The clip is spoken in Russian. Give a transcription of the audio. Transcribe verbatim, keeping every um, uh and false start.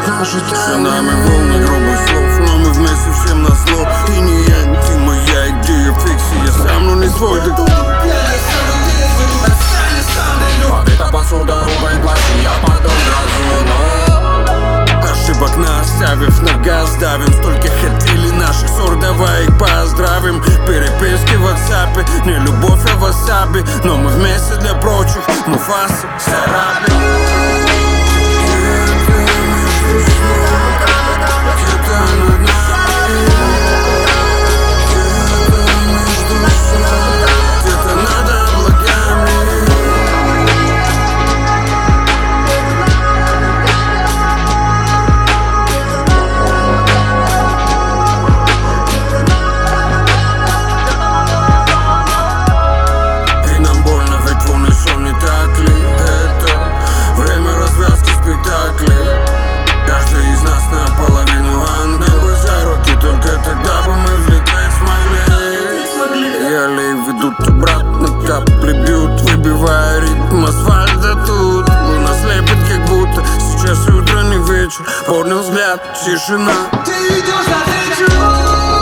покажет. За нами волны грубых слов, но мы вместе всем на зло. И не я, не ты моя, и где я фикси, я сам, но не свой. Побита посуда, ругай плачи, я потом грозу. Ошибок на оставив, на газ давим. Столько хотели наших ссор, давай их поздравим. Переписки в ватсапе, не любовь, а васаби. Но мы вместе для прочих, Муфаса, Сараби. Каждый из нас наполовину ангел. За руки, только тогда бы мы взлететь смогли. Еле ведут обратно, капли бьют, выбивая ритм асфальта тут. Луна слепит, как будто сейчас утро, не вечер. Поднял взгляд, тишина. Ты идешь навстречу.